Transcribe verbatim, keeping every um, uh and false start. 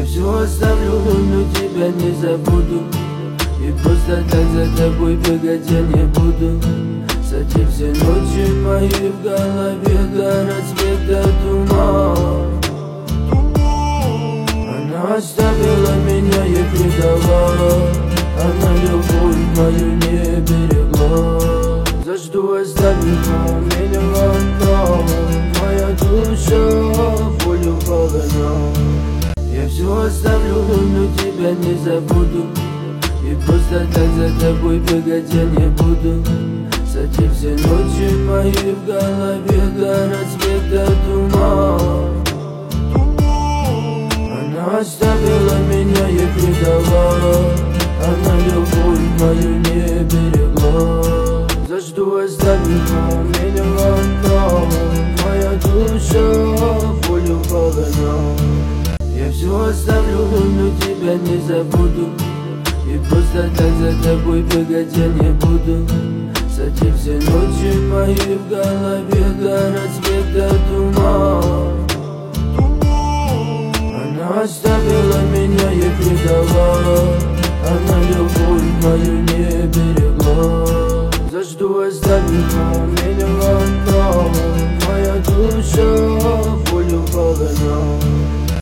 все оставлю, но тебя не забуду. И просто так за тобой бегать я не буду. За те все ночи мои в голове до рассвета туман. Она оставила меня и предала, она любовь мою не берегла. За что оставила меня одна, моя душа болью полна. Я все оставлю, но тебя не забуду. И просто так за тобой бегать я не буду. За те все ночи мои в голове до рассвета туман. Она оставила меня и предала, она любовь мою не берегла. За что оставила меня одна, моя душа болью полна. Я все оставлю, но тебя не забуду. И просто так за тобой бегать я не буду. За те все ночи мои в голове до рассвета туман. Она оставила меня и предала, она любовь мою не берегла. За что оставила меня одна, моя душа болью полна.